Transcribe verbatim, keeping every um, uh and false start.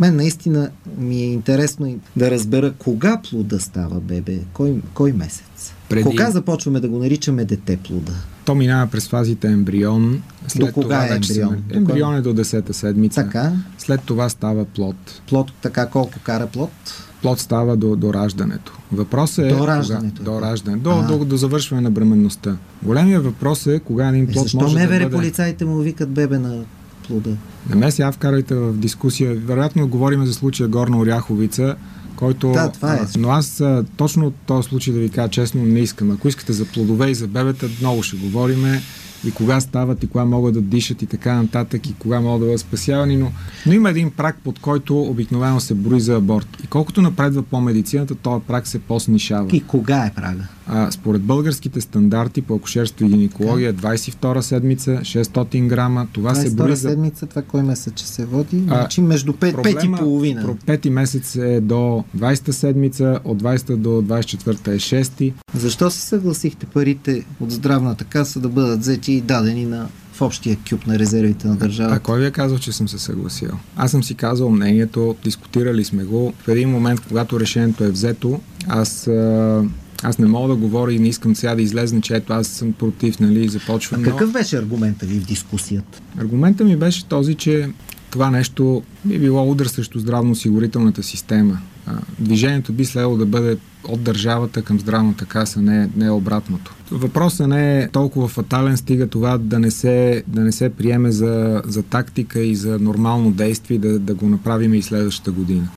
Мен наистина ми е интересно да разбера кога плода става бебе, кой, кой месец. Преди... Кога започваме да го наричаме дете плода? То минава през фазите ембрион. След до кога това е вече ембрион? Се... Ембрион е до десета седмица. Така. След това става плод. Плод така колко кара плод? Плод става до, до раждането. Въпросът е... До раждането. Кога... До раждане. До, до, до завършване на бременността. Големият въпрос е кога един плод Защо може МВР да бъде... полицаите му викат бебе на плода? Не ме сега вкарайте в дискусия. Вероятно говорим за случая Горна Оряховица, който... Да, това е. Но аз точно от този случай, да ви кажа честно, не искам. Ако искате за плодове и за бебета, много ще говориме. И кога стават, и кога могат да дишат и така нататък, и кога могат да бъдат спасявани, но, но има един праг, под който обикновено се брои за аборт. И колкото напредва по медицината, този праг се по-снишава. И кога е прага? А, според българските стандарти по акушерство и гинекология, двадесет и втора седмица, шестстотин грама, това се брои за... седмица, това кой месец че се води? Значи между пет и половина. Пети месец е до двадесета седмица, от двадесета до двадесет и четвърта е шести. Защо се съгласихте парите от здравната каса да бъдат взети и дадени на в общия кюб на резервите на държавата? А кой ви е казал, че съм се съгласил? Аз съм си казал мнението, дискутирали сме го. В един момент, когато решението е взето, аз... Аз не мога да говоря и не искам сега да излезна, че ето аз съм против, нали, започвам. А какъв беше аргументът ви в дискусията? Аргументът ми беше този, че това нещо би било удар срещу здравноосигурителната система. Движението би следвало да бъде от държавата към здравната каса, не, не обратното. Въпросът не е толкова фатален, стига това да не се, да не се приеме за, за тактика и за нормално действие, да, да го направим и следващата година.